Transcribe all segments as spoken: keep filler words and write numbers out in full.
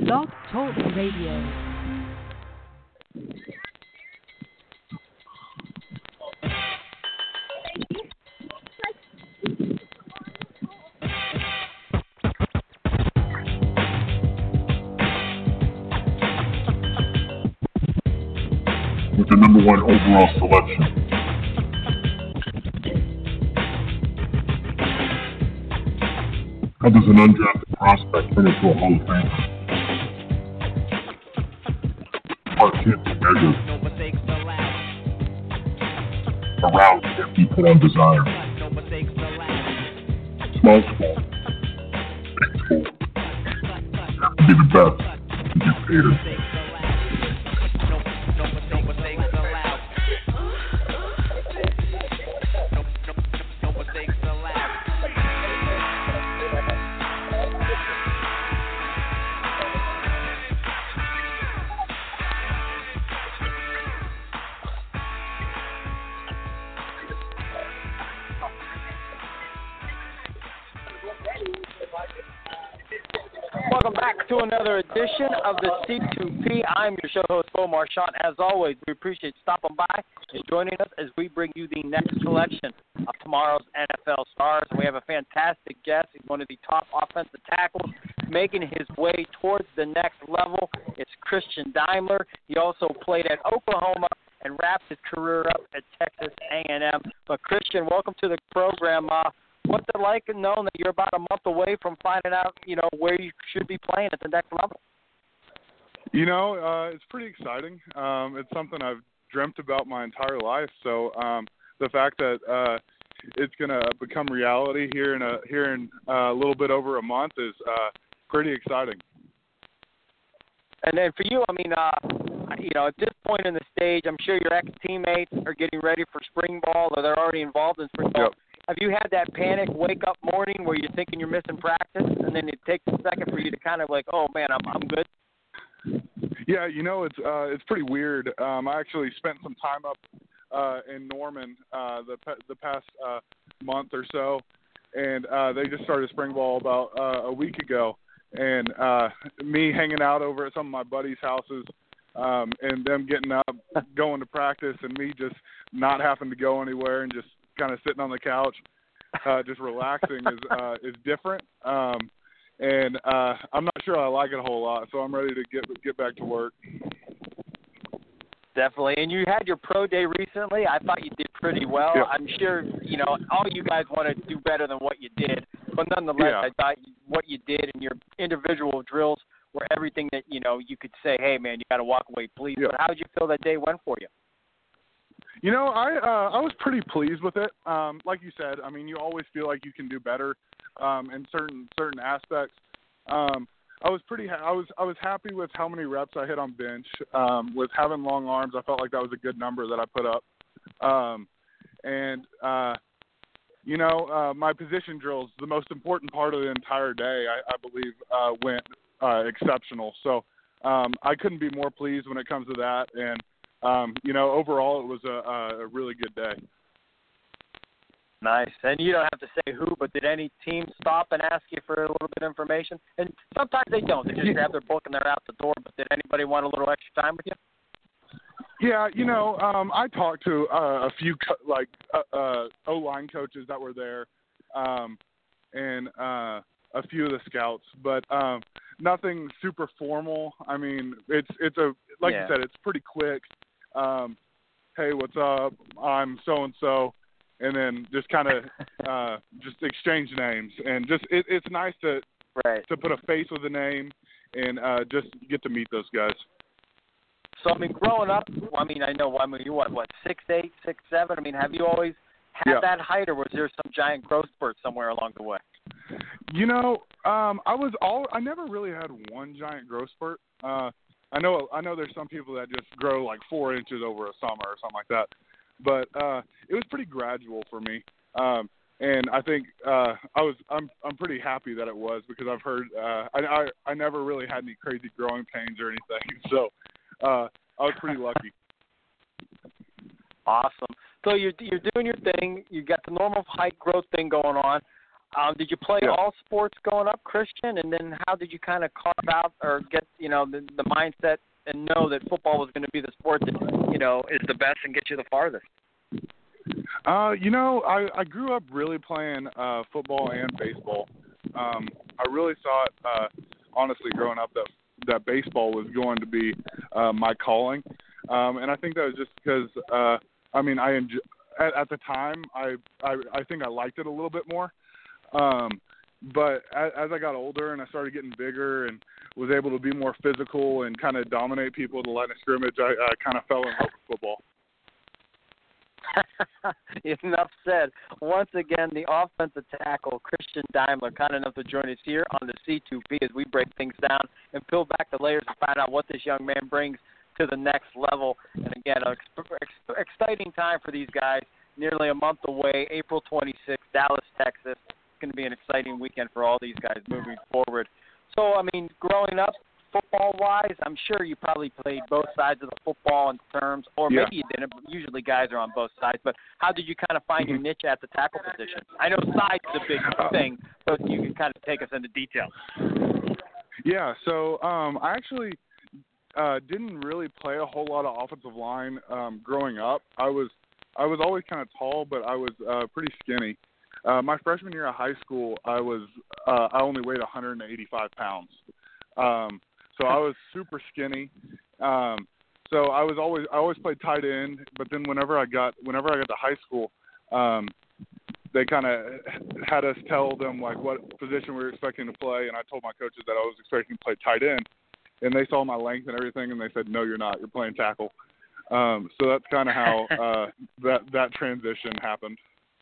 Blog Talk Radio. With the number one overall selection. How does an undrafted prospect turn into a Hall of Famer? Heart can't be measured. A round can't be put on desire. Small school, big school. You have to be the best to get paid it. Welcome back to another edition of the C two P. I'm your show host, Bo Marchant. As always, we appreciate you stopping by and joining us as we bring you the next selection of tomorrow's N F L stars. We have a fantastic guest. He's one of the top offensive tackles making his way towards the next level. It's Christian Daimler. He also played at Oklahoma and wrapped his career up at Texas A and M. But, Christian, welcome to the program. Uh, What's it like knowing that you're about a month away from finding out, you know, where you should be playing at the next level? You know, uh, it's pretty exciting. Um, it's something I've dreamt about my entire life. So um, the fact that uh, it's going to become reality here in a here in uh, a little bit over a month is uh, pretty exciting. And then for you, I mean, uh, you know, at this point in the stage, I'm sure your ex-teammates are getting ready for spring ball, or they're already involved in spring ball. Yep. Have you had that panic wake-up morning where you're thinking you're missing practice, and then it takes a second for you to kind of like, oh, man, I'm I'm good? Yeah, you know, it's uh, it's pretty weird. Um, I actually spent some time up uh, in Norman uh, the the past uh, month or so, and uh, they just started spring ball about uh, a week ago. And uh, me hanging out over at some of my buddies' houses um, and them getting up, going to practice, and me just not having to go anywhere and just kind of sitting on the couch, uh, just relaxing is uh, is different, um, and uh, I'm not sure I like it a whole lot. So I'm ready to get get back to work. Definitely, and you had your pro day recently. I thought you did pretty well. Yeah. I'm sure you know all you guys want to do better than what you did, but nonetheless, Yeah. I thought what you did and your individual drills were everything that you know you could say, hey man, you got to walk away pleased. Yeah. But how did you feel that day went for you? You know, I uh, I was pretty pleased with it. Um, like you said, I mean, you always feel like you can do better um, in certain certain aspects. Um, I was pretty. Ha- I was I was happy with how many reps I hit on bench. Um, with having long arms, I felt like that was a good number that I put up. Um, and uh, you know, uh, my position drills, the most important part of the entire day, I, I believe, uh, went uh, exceptional. So um, I couldn't be more pleased when it comes to that. And Um, you know, overall, it was a, a really good day. Nice. And you don't have to say who, but did any team stop and ask you for a little bit of information? And sometimes they don't. They just grab their book and they're out the door. But did anybody want a little extra time with you? Yeah, you know, um, I talked to uh, a few, co- like, uh, uh, O-line coaches that were there um, and uh, a few of the scouts. But um, nothing super formal. I mean, it's, it's a, like Yeah. you said, it's pretty quick. Um, hey, what's up? I'm so-and-so. And then just kind of uh, just exchange names. And just it, it's nice to Right. to put a face with a name and uh, just get to meet those guys. So, I mean, growing up, I mean, I know, I mean, you what, what, six eight, six seven? I mean, have you always had Yeah. that height, or was there some giant growth spurt somewhere along the way? You know, um, I was all I never really had one giant growth spurt. Uh, I know I know there's some people that just grow like four inches over a summer or something like that, but uh, it was pretty gradual for me. Um, and I think uh, I was I'm I'm pretty happy that it was, because I've heard uh, I, I I never really had any crazy growing pains or anything, so uh, I was pretty lucky. Awesome. So you're you're doing your thing. You got the normal height growth thing going on. Um, did you play Yeah. all sports growing up, Christian? And then how did you kind of carve out or get, you know, the, the mindset and know that football was going to be the sport that, you know, is the best and get you the farthest? Uh, you know, I, I grew up really playing uh, football and baseball. Um, I really thought, uh, honestly, growing up that that baseball was going to be uh, my calling, um, and I think that was just because, uh, I mean, I enjoy, at, at the time, I, I I think I liked it a little bit more. Um, but as, as I got older and I started getting bigger and was able to be more physical and kind of dominate people at the line of scrimmage, I, I kind of fell in love with football. Enough said. Once again, the offensive tackle, Christian Daimler, kind enough to join us here on the C two P as we break things down and peel back the layers and find out what this young man brings to the next level. And again, an ex- exciting time for these guys. Nearly a month away, April twenty-sixth, Dallas, Texas. It's going to be an exciting weekend for all these guys moving forward. So, I mean, growing up, football-wise, I'm sure you probably played both sides of the football in terms, or Yeah. maybe you didn't. But usually guys are on both sides. But how did you kind of find your niche at the tackle position? I know size is a big thing, but you can kind of take us into detail. Yeah, so um, I actually uh, didn't really play a whole lot of offensive line um, growing up. I was I was always kind of tall, but I was uh, pretty skinny. Uh, my freshman year of high school, I was uh, I only weighed one hundred eighty-five pounds. Um, so I was super skinny. Um, so I was always I always played tight end, but then whenever I got whenever I got to high school, um, they kind of had us tell them like what position we were expecting to play, and I told my coaches that I was expecting to play tight end, and they saw my length and everything, and they said, "No, you're not. You're playing tackle." Um, so that's kind of how uh, that that transition happened.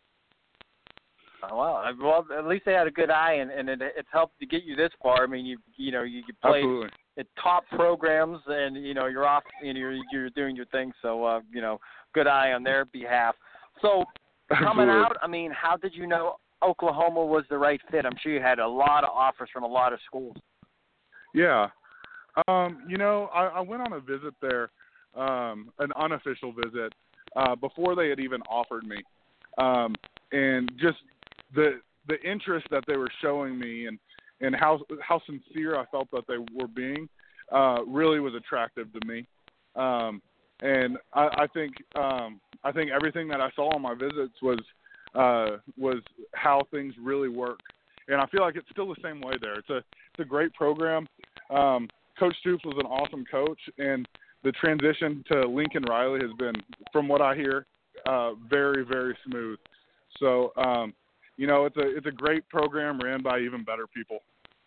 Oh, well, well, at least they had a good eye, and, and it, it's helped to get you this far. I mean, you you know, you, you played Absolutely. at top programs, and you know, you're off, and you're you're doing your thing. So, uh, you know, good eye on their behalf. So, coming Absolutely. out, I mean, how did you know Oklahoma was the right fit? I'm sure you had a lot of offers from a lot of schools. Yeah. Um, you know, I, I went on a visit there, um, an unofficial visit, uh, before they had even offered me. Um, and just the the interest that they were showing me and, and how how sincere I felt that they were being uh, really was attractive to me. Um, and I, I think um, I think everything that I saw on my visits was uh, was how things really work. And I feel like it's still the same way there. It's a it's a great program. Um, Coach Stoops was an awesome coach, and the transition to Lincoln Riley has been, from what I hear, uh, very, very smooth. So, um, you know, it's a it's a great program ran by even better people.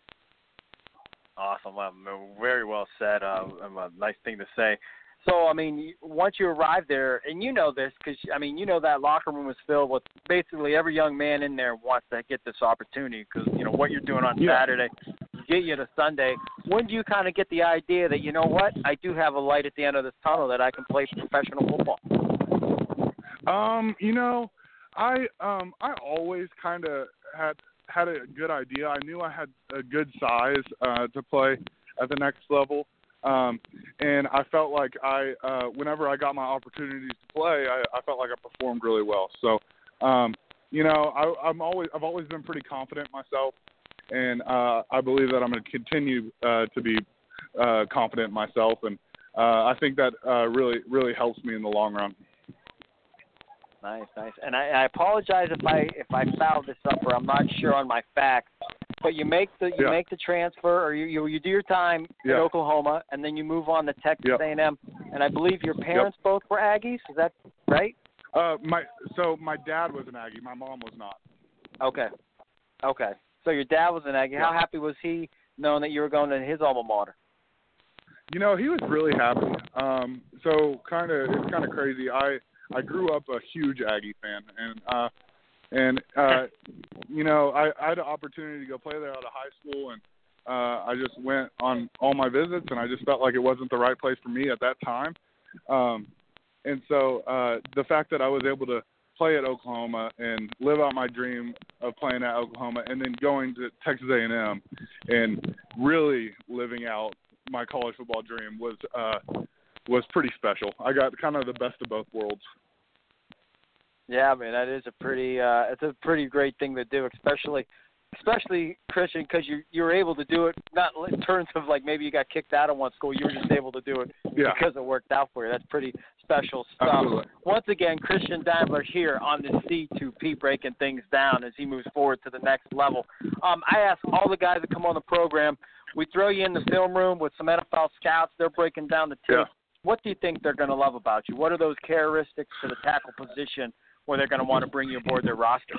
Awesome. Um, very well said. Uh, a nice thing to say. So, I mean, once you arrive there, and you know this because, I mean, you know that locker room is filled with basically every young man in there wants to get this opportunity because, you know, what you're doing on Yeah. Saturday get you to Sunday. When do you kind of get the idea that, you know what, I do have a light at the end of this tunnel that I can play professional football? Um, you know, I um I always kind of had had a good idea. I knew I had a good size uh, to play at the next level. Um, and I felt like I, uh, whenever I got my opportunities to play, I, I felt like I performed really well. So, um, you know, I, I'm always, I've always been pretty confident in myself, and uh, I believe that I'm going to continue uh, to be uh, confident in myself, and uh, I think that uh, really, really helps me in the long run. Nice, nice. And I, I apologize if I if I fouled this up or I'm not sure on my facts. But you make the you Yeah. make the transfer, or you, you you do your time Yeah. in Oklahoma, and then you move on to Texas Yep. A and M. And I believe your parents both were Aggies. Is that right? Uh, my so my dad was an Aggie. My mom was not. Okay, okay. So your dad was an Aggie. Yeah. How happy was he knowing that you were going to his alma mater? You know, he was really happy. Um, so kind of it's kind of crazy. I I grew up a huge Aggie fan, and uh, and uh, you know I, I had an opportunity to go play there out of high school, and uh, I just went on all my visits, and I just felt like it wasn't the right place for me at that time. Um, and so uh, the fact that I was able to play at Oklahoma and live out my dream of playing at Oklahoma, and then going to Texas A and M and really living out my college football dream was uh, was pretty special. I got kind of the best of both worlds. Yeah, I mean that is a pretty uh, it's a pretty great thing to do, especially especially Christian, because you you were able to do it not in terms of like maybe you got kicked out of one school, you were just able to do it yeah. because it worked out for you. That's pretty special stuff. Absolutely. Once again, Christian Daimler here on the C two P breaking things down as he moves forward to the next level. Um, I ask all the guys that come on the program, we throw you in the film room with some N F L scouts. They're breaking down the tape. Yeah. What do you think they're going to love about you? What are those characteristics to the tackle position where they're going to want to bring you aboard their roster?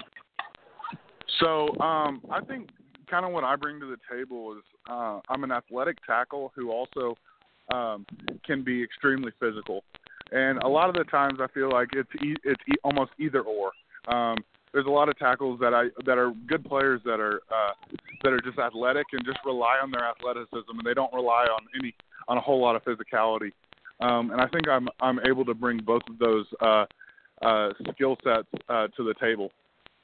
So um, I think kind of what I bring to the table is uh, I'm an athletic tackle who also um, can be extremely physical. And a lot of the times I feel like it's e- it's e- almost either or. Um, there's a lot of tackles that I that are good players that are uh, that are just athletic and just rely on their athleticism, and they don't rely on any on a whole lot of physicality. Um, and I think I'm I'm able to bring both of those uh, uh, skill sets uh, to the table.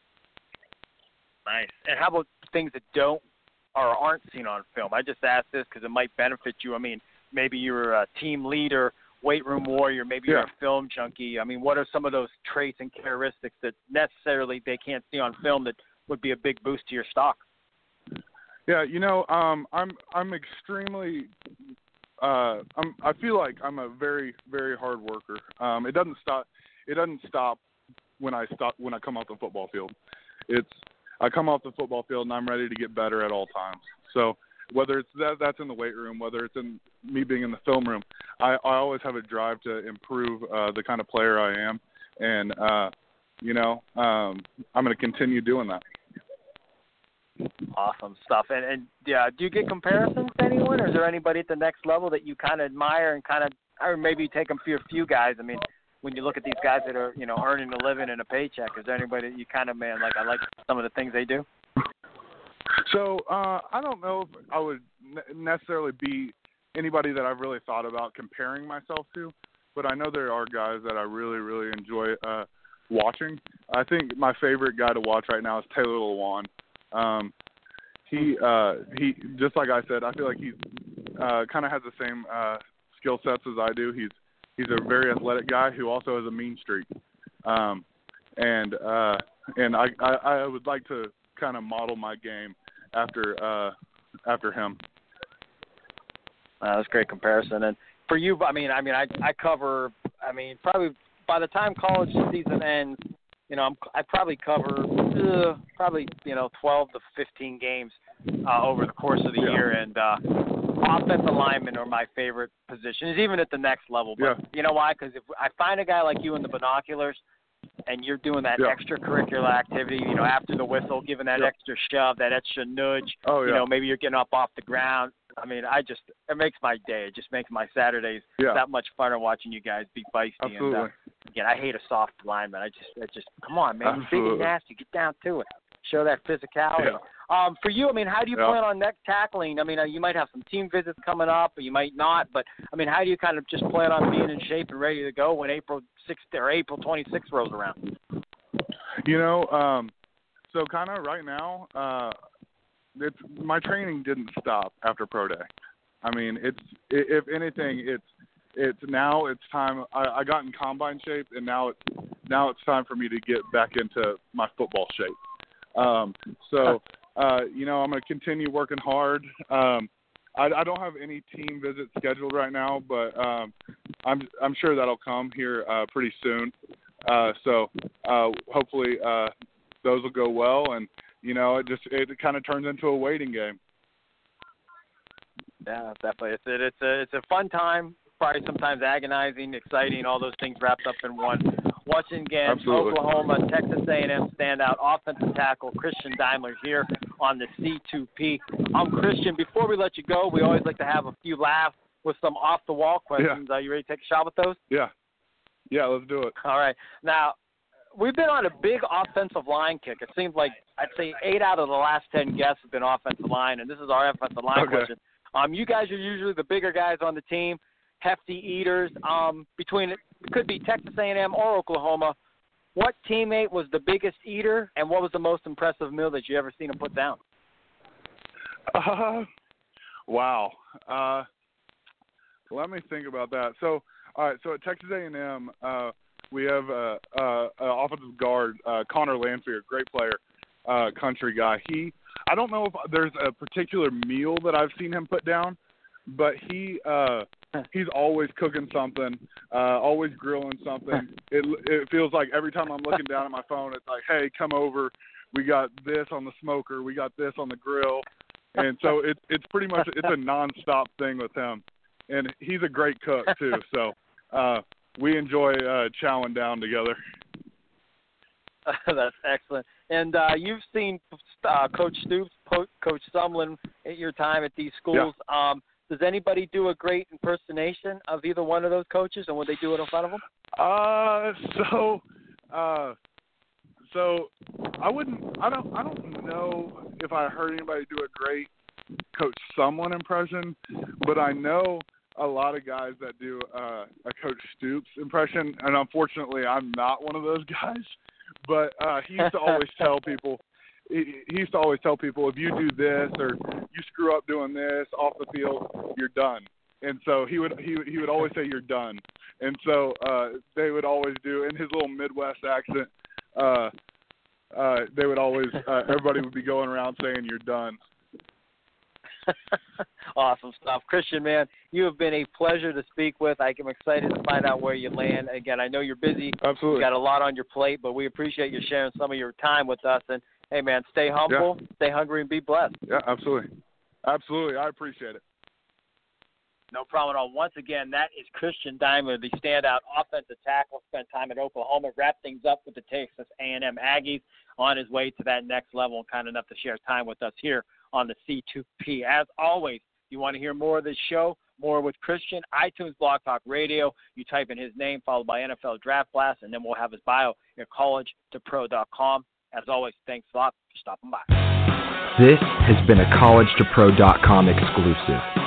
Nice. And how about things that don't or aren't seen on film? I just asked this because it might benefit you. I mean, maybe you're a team leader, weight room warrior, maybe you're Yeah. a film junkie. I mean, what are some of those traits and characteristics that necessarily they can't see on film that would be a big boost to your stock? Yeah, you know, um, I'm I'm extremely. Uh, I'm. I feel like I'm a very very hard worker. Um, it doesn't stop. It doesn't stop when I stop when I come off the football field. It's I come off the football field and I'm ready to get better at all times. So whether it's that that's in the weight room, whether it's in me being in the film room, I, I always have a drive to improve uh, the kind of player I am, and uh, you know, um, I'm going to continue doing that. Awesome stuff. And, and yeah, do you get comparisons to anyone, or is there anybody at the next level that you kind of admire and kind of, or maybe you take them for a few guys? I mean, when you look at these guys that are, you know, earning a living and a paycheck, is there anybody that you kind of, man, like I like some of the things they do? So uh, I don't know if I would necessarily be anybody that I've really thought about comparing myself to, but I know there are guys that I really, really enjoy uh, watching. I think my favorite guy to watch right now is Taylor Lewan. Um, he uh, he just like I said, I feel like he uh, kind of has the same uh, skill sets as I do. He's he's a very athletic guy who also has a mean streak, um, and uh, and I, I I would like to kind of model my game after uh, after him. Uh, that's a great comparison. And for you, I mean, I mean, I I cover. I mean, probably by the time college season ends, you know, I'm, I probably cover uh, probably you know twelve to fifteen games uh, over the course of the Yeah. year, and uh, offensive linemen are my favorite positions, even at the next level. But Yeah. you know why? Because if I find a guy like you in the binoculars, and you're doing that Yeah. extracurricular activity, you know, after the whistle, giving that Yeah. extra shove, that extra nudge, Oh, yeah. you know, maybe you're getting up off the ground. I mean, I just, it makes my day. It just makes my Saturdays Yeah. that much funner watching you guys be feisty. Absolutely. And, uh, again, I hate a soft lineman. I just, I just, come on, man. You're big Absolutely. and nasty. Get down to it. Show that physicality. Yeah. Um, for you, I mean, how do you Yeah. plan on next tackling? I mean, uh, you might have some team visits coming up, or you might not. But I mean, how do you kind of just plan on being in shape and ready to go when April sixth or April twenty-sixth rolls around? You know, um, so kind of right now, uh, it's my training didn't stop after pro day. I mean, it's i- if anything, it's it's now it's time. I, I got in combine shape, and now it's now it's time for me to get back into my football shape. Um, so, uh, you know, I'm going to continue working hard. Um, I, I don't have any team visits scheduled right now, but um, I'm I'm sure that'll come here uh, pretty soon. Uh, so uh, hopefully uh, those will go well, and you know, it just it kind of turns into a waiting game. Yeah, definitely. It's a, it's a it's a fun time. Probably sometimes agonizing, exciting, all those things wrapped up in one. Watching again, Absolutely. Oklahoma, Texas A and M standout offensive tackle Christian Daimler here on the C two P. Um, Christian, before we let you go, we always like to have a few laughs with some off-the-wall questions. Yeah. Are you ready to take a shot with those? Yeah, yeah, let's do it. All right. Now, we've been on a big offensive line kick. It seems like I'd say eight out of the last ten guests have been offensive line, and this is our offensive line Okay. question. Um, you guys are usually the bigger guys on the team, hefty eaters. Um, between it could be Texas A and M or Oklahoma. What teammate was the biggest eater, and what was the most impressive meal that you ever seen him put down? Uh, wow. Uh, let me think about that. So, all right. So at Texas A and M, uh, we have a uh, uh, uh, offensive guard, uh, Connor Lanphier, great player, uh, country guy. He, I don't know if there's a particular meal that I've seen him put down, but he uh, he's always cooking something, uh, always grilling something. It it feels like every time I'm looking down at my phone, it's like, hey, come over. We got this on the smoker. We got this on the grill. And so it, it's pretty much it's a nonstop thing with him. And he's a great cook, too. So uh, we enjoy uh, chowing down together. That's excellent. And uh, you've seen uh, Coach Stoops, Coach Sumlin at your time at these schools. Yeah. Um, does anybody do a great impersonation of either one of those coaches, and would they do it in front of them? Uh, so, uh, so I wouldn't. I don't. I don't know if I heard anybody do a great Coach Sumlin impression, but I know a lot of guys that do uh, a Coach Stoops impression, and unfortunately, I'm not one of those guys. But uh, he used to always tell people. He, he used to always tell people, if you do this or you screw up doing this off the field, you're done. And so he would he he would always say you're done. And so uh, they would always do in his little Midwest accent. Uh, uh, they would always uh, everybody would be going around saying you're done. Awesome stuff. Christian, man, you have been a pleasure to speak with. I'm excited to find out where you land. Again, I know you're busy. Absolutely. You got a lot on your plate, but we appreciate you sharing some of your time with us. And, hey, man, stay humble, yeah. stay hungry, and be blessed. Yeah, absolutely. Absolutely. I appreciate it. No problem at all. Once again, that is Christian Dimer, the standout offensive tackle. Spent time at Oklahoma, wrapped things up with the Texas A and M Aggies, on his way to that next level, and kind enough to share time with us here on the C two P. As always, you want to hear more of this show, more with Christian, iTunes, Blog Talk Radio. You type in his name, followed by N F L Draft Blast, and then we'll have his bio at college to pro dot com. As always, thanks a lot for stopping by. This has been a college to pro dot com exclusive.